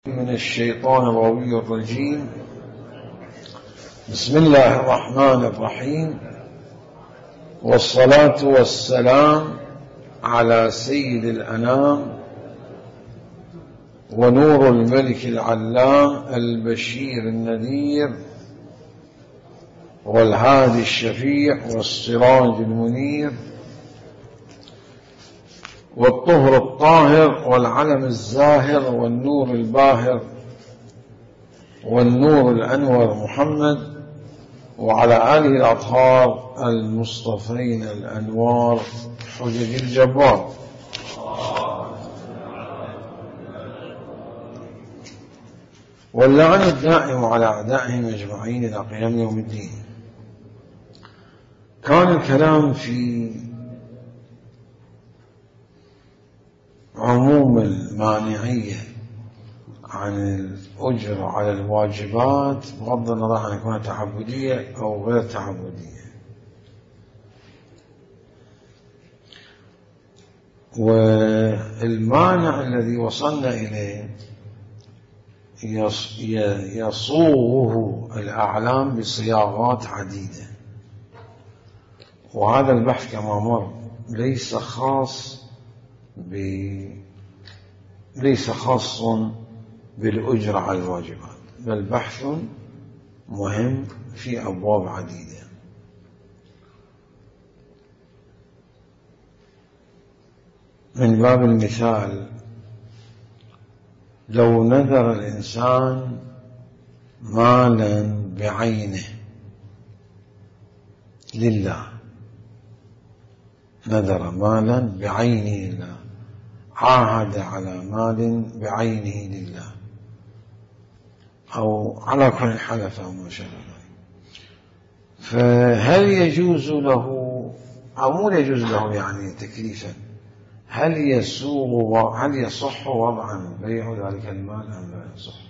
من الشيطان الرجيم. بسم الله الرحمن الرحيم، والصلاة والسلام على سيد الأنام ونور الملك العلام البشير النذير والهادي الشفيع والسراج المنير والطهر الطاهر والعلم الزاهر والنور الباهر والنور الأنور محمد وعلى آله الأطهار المصطفين الأنوار حجج الجبار. واللعن الدائم على أعدائهم أجمعين إلى قيام يوم الدين. كان الكلام في عموم المانعية عن الأجر على الواجبات بغض النظر عن يكون تعبدية أو غير تعبدية، والمانع الذي وصلنا إليه يصوغه الأعلام بصياغات عديدة، وهذا البحث كما مر ليس خاص بالأجر على الواجبات، بل بحث مهم في أبواب عديدة. من باب المثال، لو نذر الإنسان مالا بعينه لله، نذر مالا بعينه لله، عاهد على مال بعينه لله، أو على كل حلف أو ما شابه ذلك، فهل يجوز له أو مو يجوز له يعني تكليفا، هل يصح وضعا بيع ذلك المال أم لا يصح؟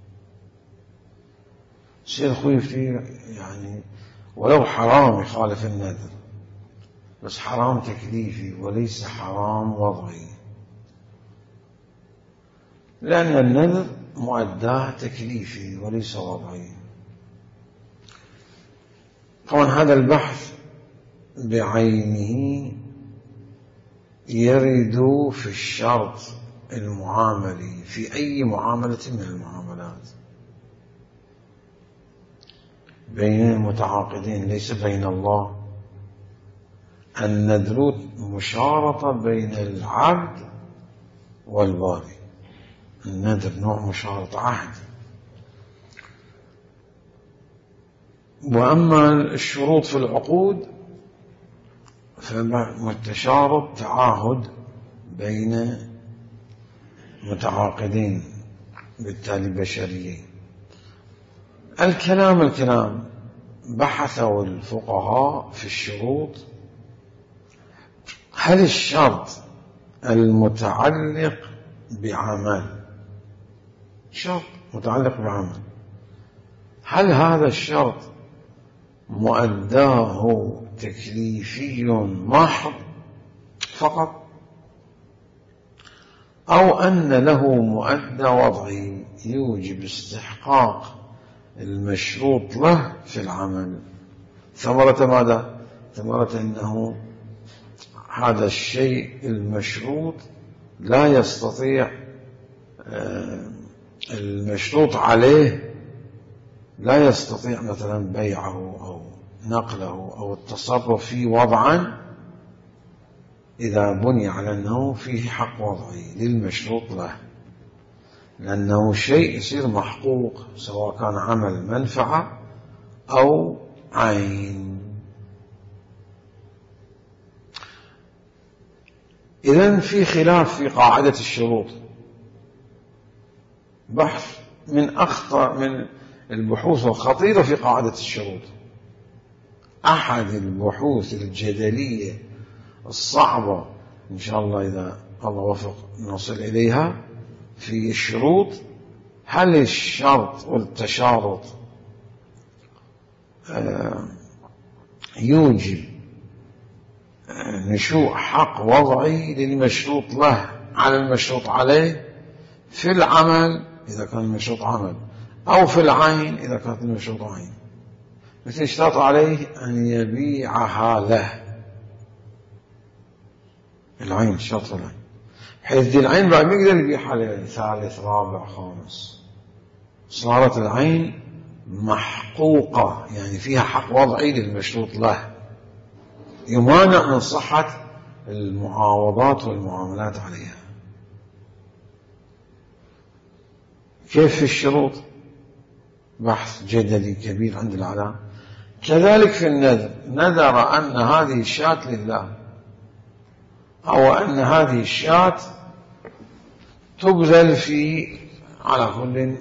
شيء خوي فيه يعني ولو حرام يخالف النذر، بس حرام تكليفي وليس حرام وضعي، لأن النذر مؤداه تكليفي وليس وضعي. طبعا هذا البحث بعينه يرد في الشرط المعاملي في أي معاملة من المعاملات بين المتعاقدين، ليس بين الله. النذر مشارطة بين العبد والباري، النذر نوع مشارطة عهد. وأما الشروط في العقود فالتشارط تعاهد بين متعاقدين بالتالي بشريين. الكلام بحثوا الفقهاء في الشروط، هل الشرط المتعلق بعمل، شرط متعلق بعمل، هل هذا الشرط مؤداه تكليفي محض فقط، أو أن له مؤدى وضعي يوجب استحقاق المشروط له في العمل؟ ثمرة ماذا؟ ثمرة أنه هذا الشيء المشروط لا يستطيع المشروط عليه لا يستطيع مثلا بيعه أو نقله أو التصرف فيه وضعا إذا بني على أنه فيه حق وضعي للمشروط له، لأنه شيء يصير محقوق سواء كان عمل منفعة أو عين. إذن في خلاف في قاعدة الشروط، بحث من أخطر من البحوث الخطيرة في قاعدة الشروط، أحد البحوث الجدلية الصعبة إن شاء الله إذا الله وفق نصل إليها في الشروط. هل الشرط والتشارط يوجب نشوء حق وضعي للمشروط له على المشروط عليه في العمل إذا كان المشروط عمل، أو في العين إذا كانت المشروط عين. مثل اشترط عليه أن يبيعها له، العين شرط العين، بحيث دي العين بعد ما يقدر يبيعها لثالث رابع خامس، صارت العين محقوقة، يعني فيها حق وضعي للمشروط له، يمانع من صحة المعاوضات والمعاملات عليها. كيف في الشروط؟ بحث جدلي كبير عند العلماء. كذلك في النذر، نذر أن هذه الشاة لله، أو أن هذه الشاة تبذل في على كل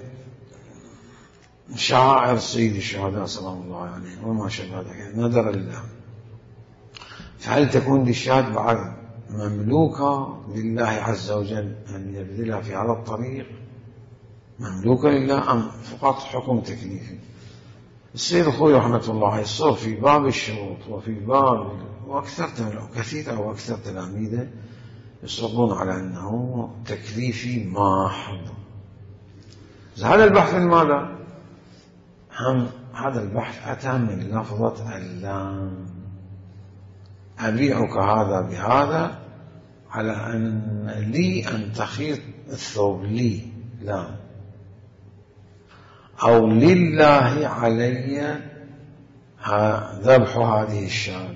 شعائر سيد الشهداء صلى الله عليه وما شابه ذلك، نذر لله. فهل تكون دي الشاة بعد مملوكة لله عز وجل أن يبذلها في هذا الطريق، مملوكة لله، أم فقط حكم تكليفي؟ السيد الخوي رحمة الله عليه يصر في باب الشروط وفي باب كثير أو أكثر تلاميذه يصرون على أنه تكليفي محض. هذا البحث من ماذا؟ هذا البحث أتى من لفظة اللام، أبيعك هذا بهذا على أن لي أن تخيط الثوب، لي لام، أو لله علي ذبح هذه الشاة،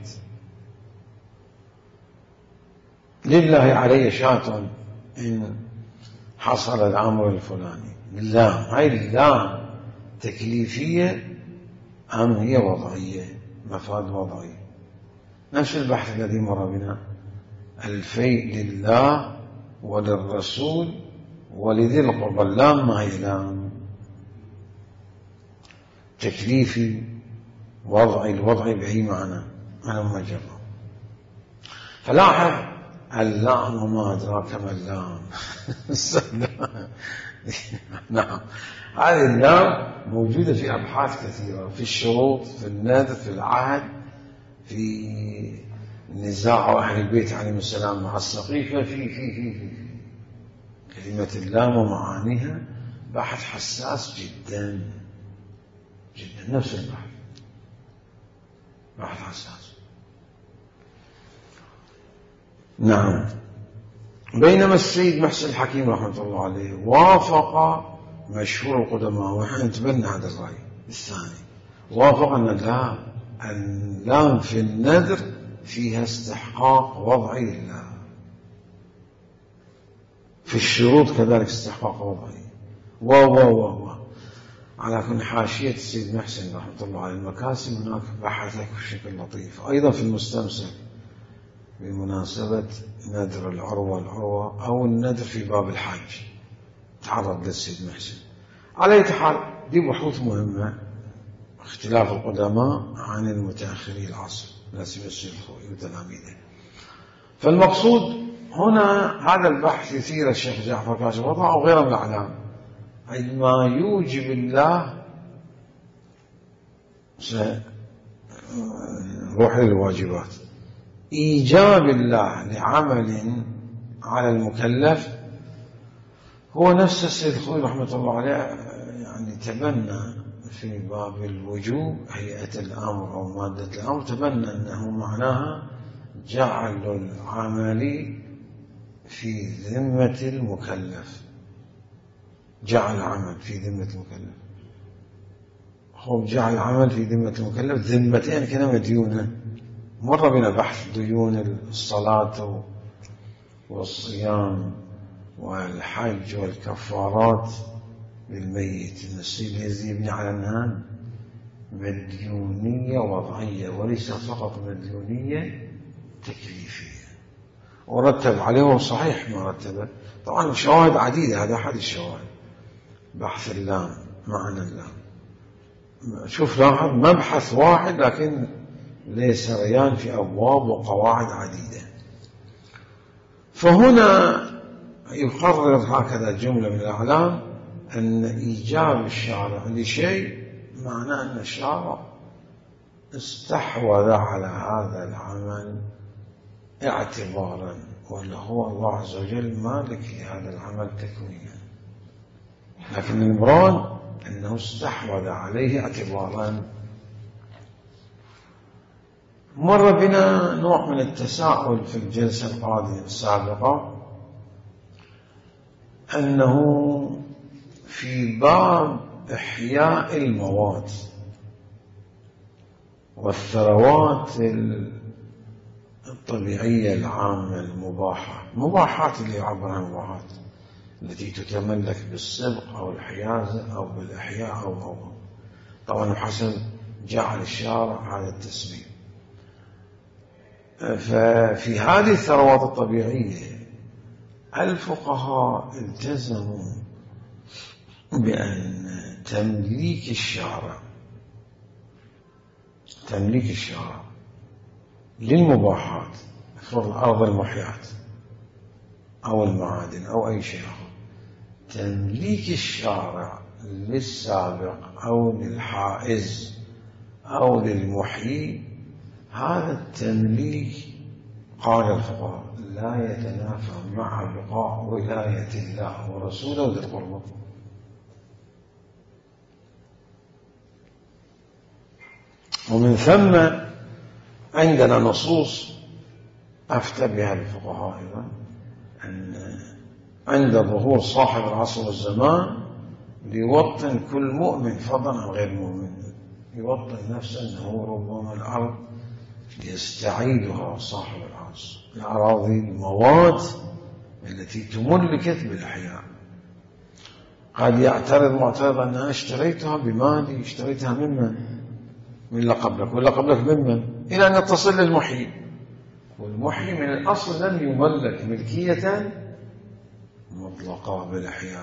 لله علي شاة إن حصل الأمر الفلاني. اللام هاي اللام تكليفية أم هي وضعية، مفاد وضعي؟ نفس البحث الذي مر بنا، الفيء لله وللرسول ولذي القربى، اللام ما هي لام؟ تكليفي وضعي، الوضعي بأي معنى؟ أنا مجرد. فلاحظ اللام وما أدراك ما اللام. نعم، هذه اللام موجودة في أبحاث كثيرة، في الشروط، في النذر، في العهد، في نزاع أهل البيت عليهم السلام مع السقيفة، في كلمة اللام ومعانيها بحث حساس جدا جدا، نفس البحث بحث حساس. نعم. بينما السيد محسن الحكيم رحمة الله عليه وافق مشهور القدماء، ونحن نتبنى هذا الرأي الثاني، وافق أن اللام في النذر فيها استحقاق وضعي لله، في الشروط كذلك استحقاق وضعي. على كل حاشية السيد محسن رحمة الله عليه المكاسب هناك بحثك بشكل لطيف، أيضا في المستمسك بمناسبة نذر العروة أو النذر في باب الحج تعرض للسيد محسن. على أي حال دي بحوث مهمة، اختلاف القدماء عن المتأخري العصر، لا سيما السيد الخوي وتلاميذه. فالمقصود هنا هذا البحث يثير الشيخ جعفر كاشف وضع أو غيره من الأعلام، عندما يوجب الله روح للواجبات، إيجاب الله لعمل على المكلف هو نفس السيد الخوي رحمة الله عليه يعني تبنى في باب الوجوب هيئة الأمر أو مادة الأمر، تبنى أنه معناها جعل العمل في ذمة المكلف، جعل العمل في ذمة المكلف. هو جعل العمل في ذمة المكلف، ذمتين كلمة ديونة، مر بنا بحث ديون الصلاة والصيام والحج والكفارات للميت، النسيب الذي يبني على أنها مديونية وضعية وليس فقط مديونية تكليفية، ورتب عليه صحيح ما رتبه. طبعا شواهد عديدة، هذا أحد الشواهد، بحث اللام، معنى اللام. شوف لاحظ مبحث واحد لكن ليس ريان في أبواب وقواعد عديدة. فهنا يقرر هكذا جملة من الأعلام أن إيجاب الشارع لشيء معناه أن الشارع استحوذ على هذا العمل اعتبارا، ولا هو الله عز وجل مالك لهذا العمل تكوينا. لكن المراد أنه استحوذ عليه اعتبارا. مر بنا نوع من التساؤل في الجلسة القادمة السابقة، أنه في باب إحياء المواد والثروات الطبيعية العامة المباحات اللي يعبر عن مباحات التي تتملك بالسبق أو الحيازة أو بالإحياء أو طبعا حسب جعل الشارع هذا التسمية. ففي هذه الثروات الطبيعية الفقهاء التزموا بأن تمليك الشارع للمباحات، افرض الأرض المحيات أو المعادن أو أي شيء آخر، تمليك الشارع للسابق أو للحائز أو للمحيي، هذا التمليك قال الفقهاء لا يتنافى مع بقاء ولاية الله ورسوله ذي القربى. ومن ثم عندنا نصوص أفتى بها الفقهاء أيضا أن عند ظهور صاحب العصر والزمان ليوطن كل مؤمن فضلا عن غير مؤمن، يوطن نفسه أنه ربما الأرض يستعيدها صاحب العصر، الأراضي المواد التي تملكت بالأحياء. قد يعترض معترض أنها اشتريتها بمالي، اشتريتها ممن؟ من اللي قبلك، ولا قبلك ممن؟ إلى أن تصل للمحيي، والمحيي من الأصل لم يملك ملكية مطلقة بالأحياء.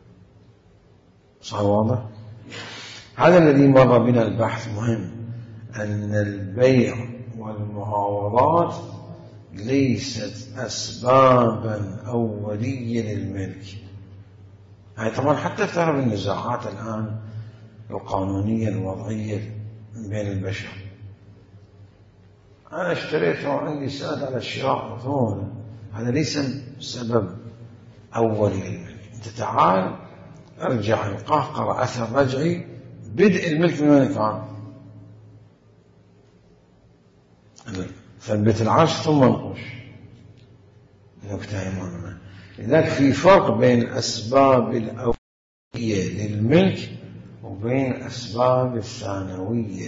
صار واضح؟ هذا الذي مر بنا البحث مهم، أن البيع والمعاوضات ليست أسبابا أولية للملك. هاي طبعا حتى تعرف النزاعات الآن القانونية الوضعية بين البشر، أنا اشتريته وعندي سند على الشراء مثلا، هذا ليس سبب أولي للملك. أنت تعال ارجع القهقرة أثر رجعي، بدء الملك من وين كان؟ ثبت العرش ثم انقش. نكتة مهمة. لذلك في فرق بين الأسباب الأولية للملك وبين الأسباب الثانوية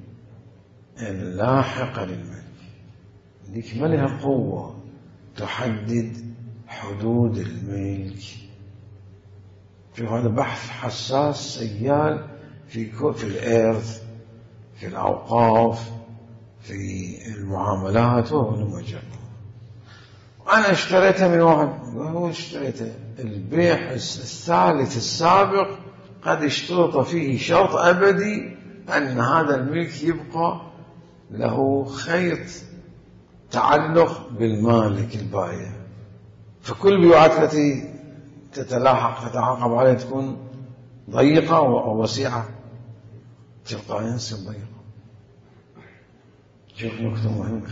اللاحقة للملك. لك ما لها قوة تحدد حدود الملك. شوف هذا بحث حساس سيال في الإرث، في الأوقاف، في المعاملات والمجال. أنا اشتريتها من واحد، هو اشتريتها البيع الثالث السابق قد اشترط فيه شرط أبدي أن هذا الملك يبقى له خيط تعلق بالمالك البائع، فكل بيوعات التي تتعاقب عليها تكون ضيقة أو وسيعة، تبقى ينسب ضيقة. شوف نقطة مهمة،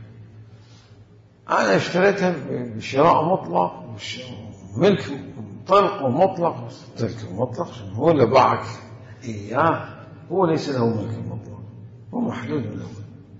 أنا اشتريتها بشراء مطلق، ملك طلق ومطلق. تلك المطلق هو اللي باعك إياه، هو ليس له ملك مطلق، هو محدود من الأول.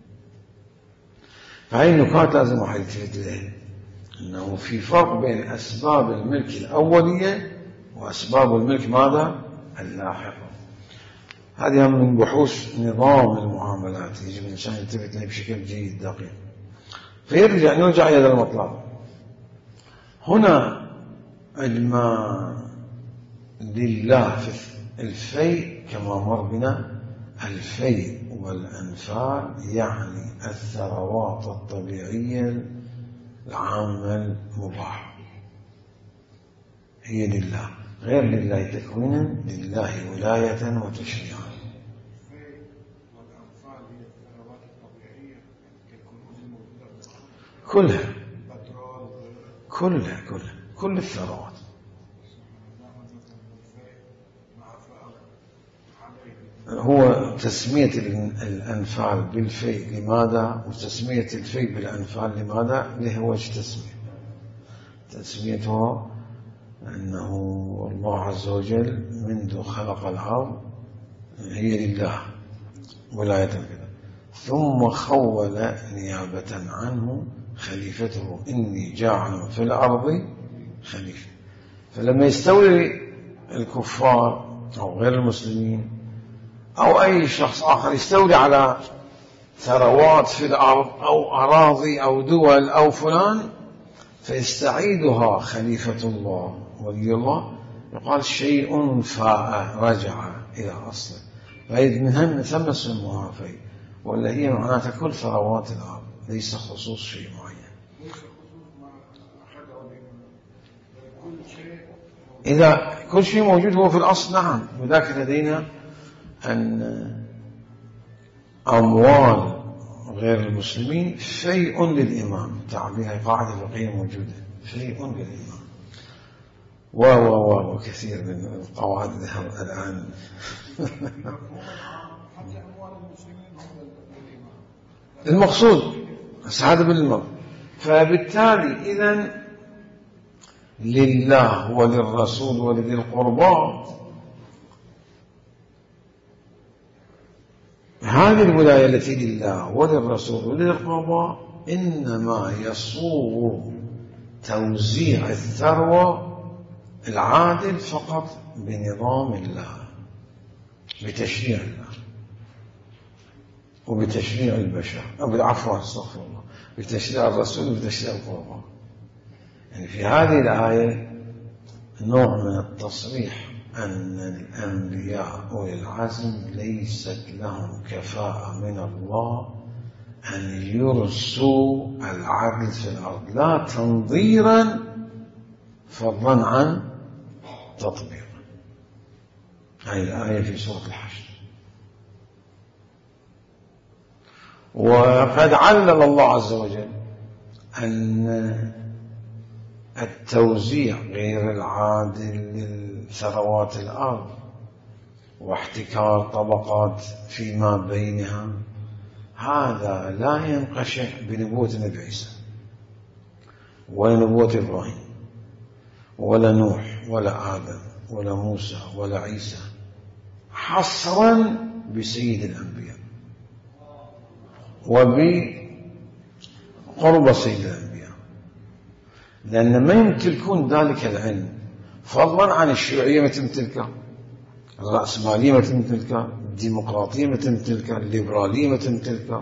فهي النكات لازم واحد يلتفت لها، أنه في فرق بين أسباب الملك الأولية وأسباب الملك ماذا؟ اللاحقة. هذه من بحوث نظام المعاملات يجب الإنسان يلتفت لها بشكل جيد دقيق. نرجع إلى المطلب. هنا عندما لله في الفيء كما مر بنا، الفيء والأنفال يعني الثروات الطبيعية العامة المباحة هي لله، غير لله تكوينا، لله ولاية وتشريعا. كلها كل الثروات. هو تسمية الأنفال بالفيء لماذا؟ وتسمية الفيء بالأنفال لماذا؟ له وجه تسميته أنه الله عز وجل منذ خلق الأرض هي لله ولاية كذا، ثم خول نيابة عنه خليفته إني جاعل في الأرض خليفة. فلما يستولي الكفار أو غير المسلمين أو أي شخص آخر يستولي على ثروات في الأرض أو أراضي أو دول أو فلان، فيستعيدها خليفة الله ولي الله، يقال شيء فاء رجع إلى أصله، من ثم سموها في، ولا هي معناتها كل ثروات الأرض، ليس خصوص شيء معين. إذا كل شيء موجود هو في الأصل نعم، وذاك لدينا أن أموال غير المسلمين شيء للإمام، تعبيرها قاعدة فقهية موجودة، شيء للإمام. وكثير من القواعد الآن المقصود هذا بالمرء. فبالتالي إذن لله وللرسول ولذي القربى هذه الولاية التي لله وللرسول ولذي القربى إنما يصوغ توزيع الثروة العادل فقط بنظام الله، بتشريع الله وبتشريع البشر، أو بالعفو استغفر الله، بتشريع الرسول وبتشريع القربى. يعني في هذه الآية نوع من التصريح أن الأنبياء أولي العزم ليست لهم كفاءة من الله أن يرسوا العدل في الأرض، لا تنظيرا فضلا عن تطبيقا. هذه الآية في سورة الحشر. وقد علل الله عز وجل أن التوزيع غير العادل للثروات الأرض واحتكار طبقات فيما بينها هذا لا ينقشع بنبوة النبي عيسى ولا نبوة إبراهيم ولا نوح ولا آدم ولا موسى ولا عيسى، حصرا بسيد الأنبياء وبقرب سيد الأنبياء، لأن ما يمتلكون ذلك العلم، فضلا عن الشيوعية ما تمتلكه، الرأسمالية ما تمتلكه، الديمقراطية ما تمتلكه، الليبرالية ما تمتلكه،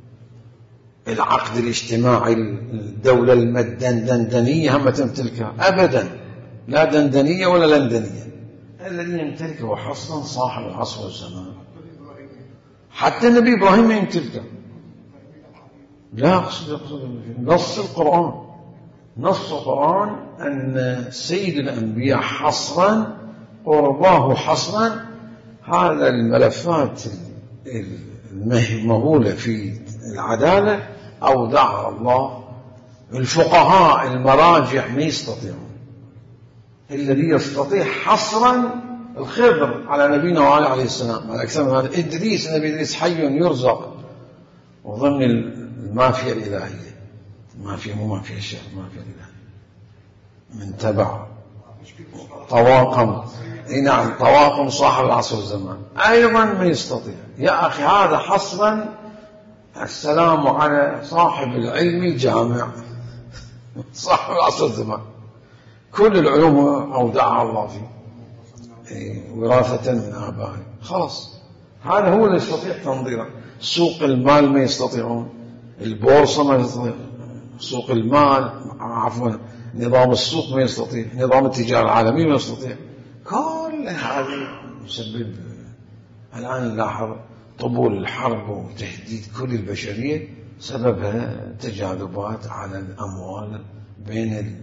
العقد الاجتماعي، الدولة المدندنية هم تمتلكها أبدا، لا دندنية ولا لندنية. الذي يمتلكه حصلا صاحب العصر والزمان. حتى النبي إبراهيم ما يمتلكه، لا أقصد نص القرآن، نص القرآن أن سيد الأنبياء حصرا قرباه حصرا. هذا الملفات المهولة في العدالة أودعها الله، الفقهاء المراجع ما يستطيعون. الذي يستطيع حصرا الخضر على نبينا وعلى عليه السلام، على أكثر من هذا إدريس، نبي إدريس حي يرزق وضمن المافيا الإلهية، مافيا مو مافيا الشر، مافيا الإلهية من تبع طواقم، نعم طواقم صاحب العصر والزمان أيضا ما يستطيع. يا أخي هذا حصرا السلام على صاحب العلم الجامع صاحب العصر والزمان، كل العلوم أودعها الله فيه وراثة من آبائه، خلاص هذا هو اللي يستطيع تنظيره. سوق المال ما يستطيعون، البورصة ما يستطيع، سوق المال عفوا نظام السوق ما يستطيع، نظام التجارة العالمي ما يستطيع. كل هذه يسبب الآن نلاحظ طبول الحرب وتهديد كل البشرية، سببها تجاذبات على الأموال بين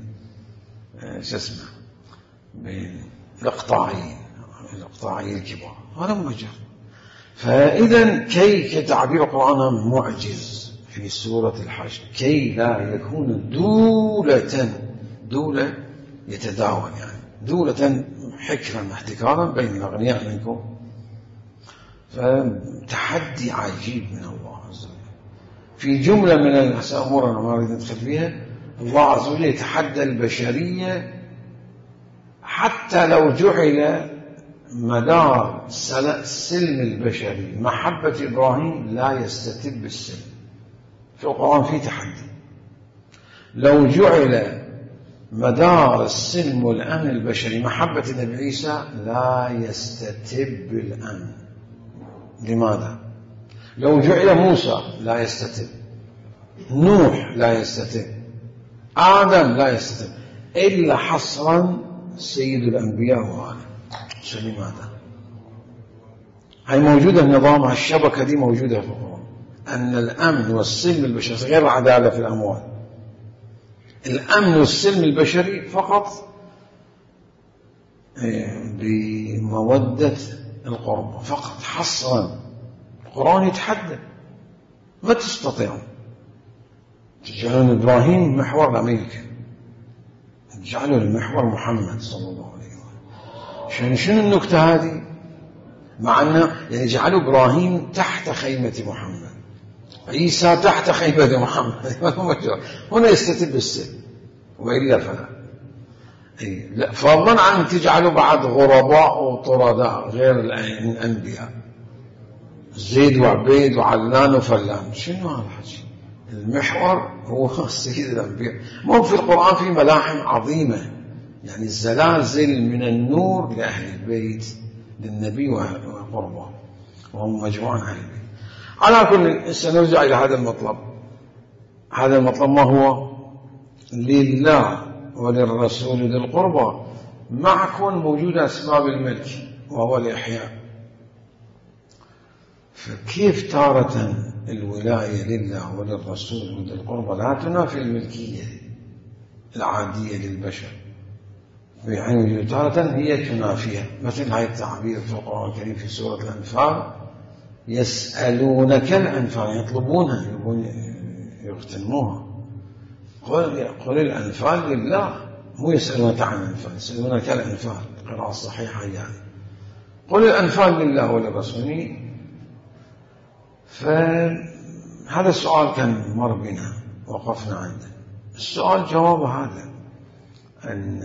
بين الإقطاعيين الكبار، هذا موجه. فإذا كي كتعبير القرآن معجز في سورة الحشر، كي لا يكون دولة يتداول، يعني دولة حكرا احتكارا بين الأغنياء منكم. فتحدي عجيب من الله عز وجل في جملة من الأمور أنا ما أريد أدخل فيها. الله عز وجل يتحدى البشرية حتى لو جعل مدار السلم البشري محبة إبراهيم لا يستتب السلم. في القرآن في تحدي، لو جعل مدار السلم والأمن البشري محبة النبي عيسى لا يستتب الأمن. لماذا؟ لو جعل موسى لا يستتب، نوح لا يستتب، آدم لا يستتب، إلا حصرا سيد الأنبياء وآله. لماذا؟ هي موجودة النظام، الشبكة دي موجودة في القرآن، أن الأمن والسلم البشري غير العدالة في الأموال. الأمن والسلم البشري فقط بمودة القربى فقط حصرا. القرآن يتحدى، ما تستطيعون تجعلون إبراهيم محور الأمريكا، تجعلوا المحور محمد صلى الله عليه وسلم. شنو النكتة هذه؟ مع أنه يعني جعلوا إبراهيم تحت خيمة محمد، عيسى تحت خيمة محمد. هنا يستتب السلم وإلا فلا. لا، فضلا عن تجعلوا بعد غرباء وطرداء غير الأنبياء، زيد وعبيد وعلان وفلان. شنو هذا الحكي؟ المحور هو سيد الأنبياء. مو في القرآن في ملاحم عظيمة، يعني الزلازل من النور لأهل البيت للنبي وقربه وهم مجموعة أهل البيت. على كل، سنرجع إلى هذا المطلب. هذا المطلب ما هو؟ لله وللرسول ذي القربى، مع كون موجودة أسباب الملك وهو الإحياء. فكيف تارة الولاية لله وللرسول وذي القربى لا تنافي الملكية العادية للبشر، يعني تارة هي تنافيها. مثل هاي التعبير في القرآن الكريم في سورة الأنفال: يسألونك الأنفال، يطلبونها، يبون يغتنموها. قل الأنفال لله، مو يسألونك عن الأنفال، يسألونك الأنفال، القراءة الصحيحة يعني. قل الأنفال لله وللرسول. فهذا السؤال كان مر بنا، وقفنا عنده. السؤال جوابه هذا، أن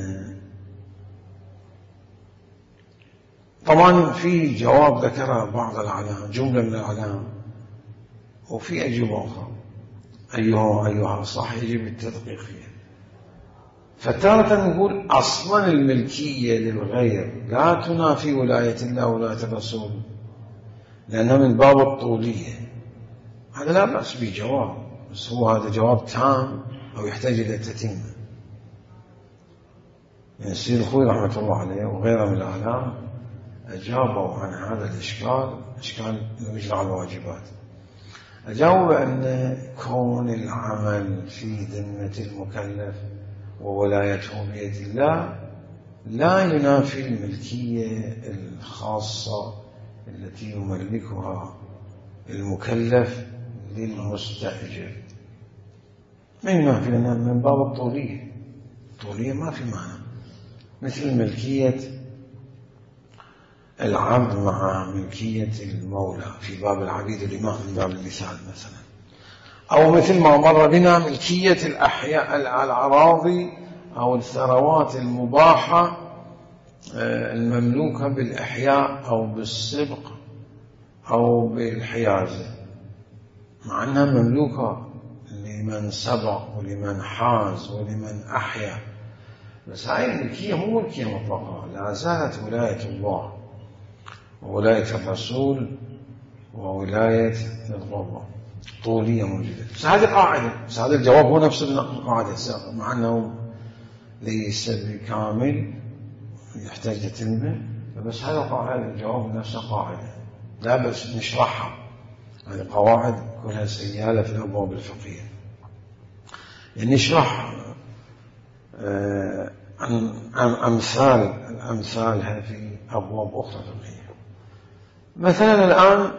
طبعا في جواب ذكر بعض العلام، جملة من العلام، وفي أجوبة أخرى أيها صح يجب التدقيق فيها. فتارة نقول أصلا الملكية للغير لا تنافي ولاية الله ولاية الرسول، لأنها من باب الطولية. هذا لا بأس به جواب، بس هو هذا جواب تام أو يحتاج إلى تتمة. يعني السيد الخوي رحمة الله عليه وغيره من الأعلام أجابوا عن هذا الإشكال، إشكال إجراء الواجبات. أجاوب بأن كون العمل في ذمة المكلف وولايته بيد الله لا ينافي الملكية الخاصة التي يملكها المكلف للمستأجر. ما ينافي، لأنها من باب الطولية. الطولية ما في معنى، مثل ملكية العبد مع ملكية المولى في باب العبيد والإماء من باب المثال مثلا، أو مثل ما مر بنا ملكية الأحياء الأراضي أو الثروات المباحة المملوكة بالإحياء أو بالسبق أو بالحيازة، مع أنها مملوكة لمن سبق ولمن حاز ولمن أحيا. بس هاي الملكية مو ملكية مطلقة، لا زالت ولاية الله وولاية الرسول وولاية القربى طولية موجودة. بس هذه قاعدة، بس هذا الجواب هو نفس القاعدة السابقة، مع أنه ليس بكامل يحتاج تتمة، بس هذا قاعدة، الجواب نفسه قاعدة لا بس نشرحها. هذه قواعد كلها سيالة في الأبواب الفقهية، يعني نشرح أمثالها في أبواب أخرى فقهية. مثلا الآن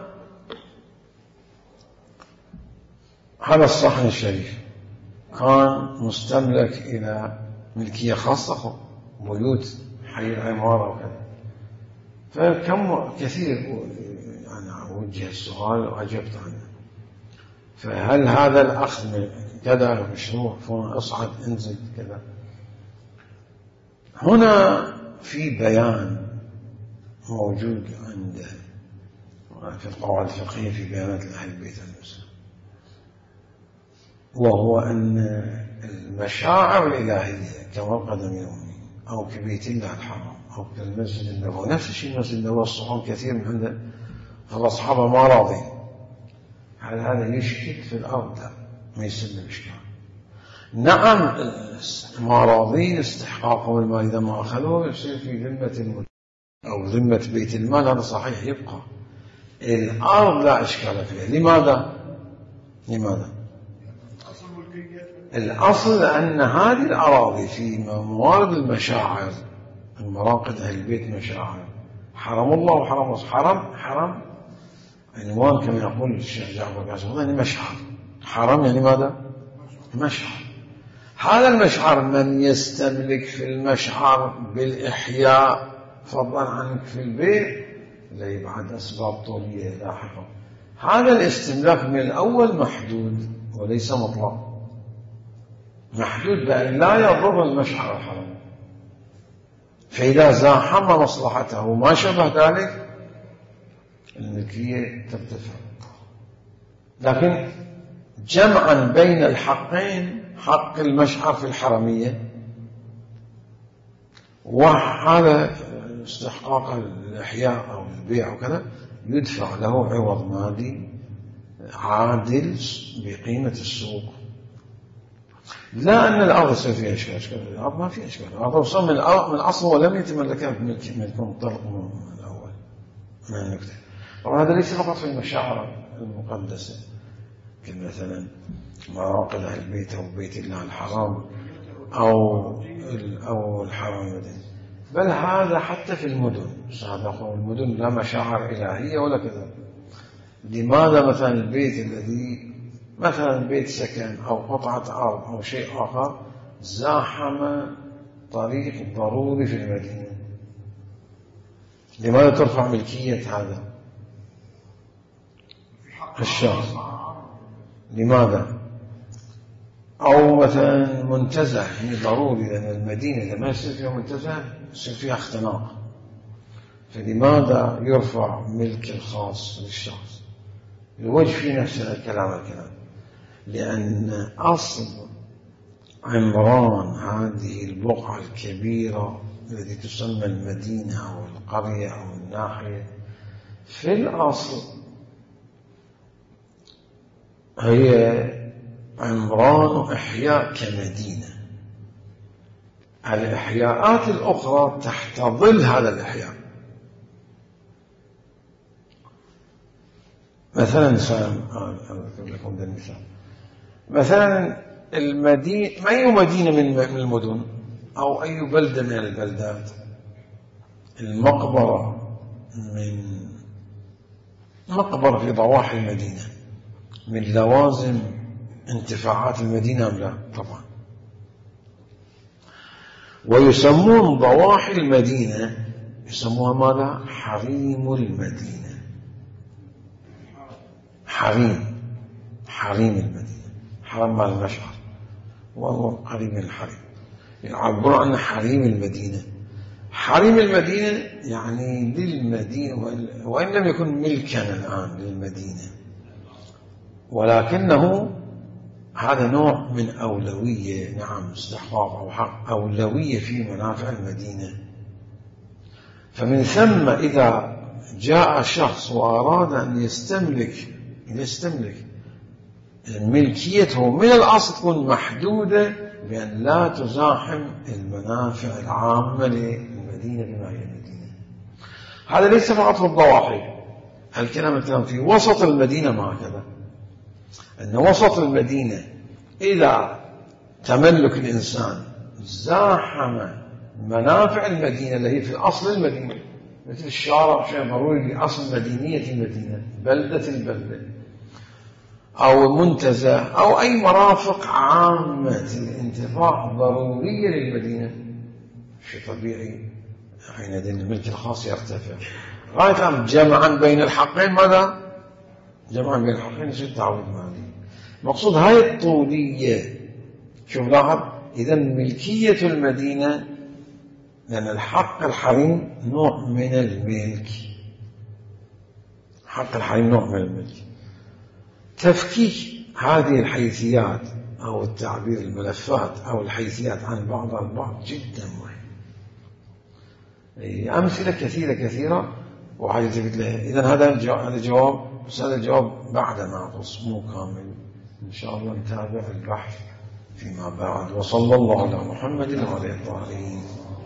هذا الصحن الشريف كان مستملك إلى ملكية خاصة، بيوت حي العمارة وكذا. فكم كثير يعني وجه السؤال وأجبت عنه. فهل هذا الأخذ من كذا مشروع، اصعد انزل كذا؟ هنا في بيان موجود عند في القواعد الفقهية في بيانات أهل البيت المسلم، وهو أن المشاعر الإلهية كمرقد أمير أو كبيت الله الحرام أو كالمسجد النبوي، نفس الشيء المسجد النبوي الصحون كثير من عنده فالأصحاب ما راضين، هل هذا يشكك في الأرض؟ لا، ما يسمى إشكال. نعم ما راضين استحقاقهم المال إذا ما أخذوه يصير في ذمة أو ذمة بيت المال، هذا صحيح يبقى. الأرض لا إشكال فيها. لماذا؟ الأصل أن هذه الأراضي في موارد المشاعر، المراقد أهل البيت مشاعر، حرم الله وحرم الله. حرم عنوان كما يقول الشيخ جعفر القاسم، يعني مشعر. حرم يعني ماذا؟ مشعر. هذا المشعر من يستملك في المشعر بالإحياء فضلا عنك في البيت لا يبعد أسباب طولية لاحقا. هذا الاستملاك من الأول محدود وليس مطلق، محدود بأن لا يضر المشعر الحرام، فإذا زاحم مصلحته وما شبه ذلك الملكية ترتفع. لكن جمعا بين الحقين، حق المشعر في الحرمية وهذا استحقاق الإحياء أو البيع وكذا، يدفع له عوض مالي عادل بقيمة السوق. لا أن الأرض يصير فيها إشكال، الأرض ما فيها إشكال، الأرض وصل من أصله ولم يتملكها بملك منطلق من الأول من النكتة. طبعا هذا ليس فقط في المشاعر المقدسة كمثلا مراقد أهل البيت أو بيت الله الحرام أو الحرم المدني، بل هذا حتى في المدن. المدن لا مشاعر إلهية ولا كذا. لماذا مثلا البيت الذي مثلا بيت سكن أو قطعة أرض أو شيء آخر زاحم طريق ضروري في المدينة، لماذا ترفع ملكية هذا الشخص؟ لماذا؟ أو مثلا منتزه يعني ضروري، لأن المدينة لما يصير فيها منتزه يصير فيها اختناق، فلماذا يرفع ملك الخاص للشخص؟ الوجه في نفس الكلام لأن أصل عمران هذه البقعة الكبيرة التي تسمى المدينة أو القرية أو الناحية في الأصل هي عمران إحياء كمدينة. الإحياءات الأخرى تحت ظل هذا الإحياء. مثلا أذكر لكم ذا المثال، مثلا المدينة، أي مدينة من المدن أو أي بلدة من البلدات، المقبرة من مقبرة في ضواحي المدينة من لوازم انتفاعات المدينة أم لا؟ طبعا. ويسمون ضواحي المدينة يسموها ماذا؟ حريم المدينة. حريم المدينة، حرم مال المشعر وهو قريب من الحريم، يعبرون عن حريم المدينة. حريم المدينة يعني للمدينة، وإن لم يكن ملكا الآن للمدينة، ولكنه هذا نوع من أولوية، نعم استحقاق أو حق أولوية في منافع المدينة. فمن ثم إذا جاء شخص وأراد أن يستملك ملكيته من الأصل تكون محدودة بأن لا تزاحم المنافع العامة للمدينة بما هي المدينة. هذا ليس فقط في الضواحي، الكلام في وسط المدينة ما هكذا، أن وسط المدينة إذا تملك الإنسان زاحم منافع المدينة اللي هي في أصل المدينة، مثل الشارع شيء ضروري لأصل مدينية المدينة، بلدة البلدة، أو منتزه أو أي مرافق عامة الانتفاع ضرورية للمدينة، شيء طبيعي حينئذ الملك الخاص يرتفع. غاية الآن جمعا بين الحقين، ماذا؟ جمعا بين الحقين يصير تعويض مالي. مقصود هاي الطولية. شوف لاحظ، إذا ملكية المدينة لأن الحق الحريم نوع من الملك، حق الحريم نوع من الملك. تفكيك هذه الحيثيات أو التعبير الملفات أو الحيثيات عن بعضها البعض جدا مهم. أمثلة كثيرة وحاجة تفيد لها. إذن هذا جواب، بس هذا الجواب بعد ما أقص مو كامل. إن شاء الله نتابع البحث فيما بعد. وصلى الله على محمد وعلى آله الطاهرين.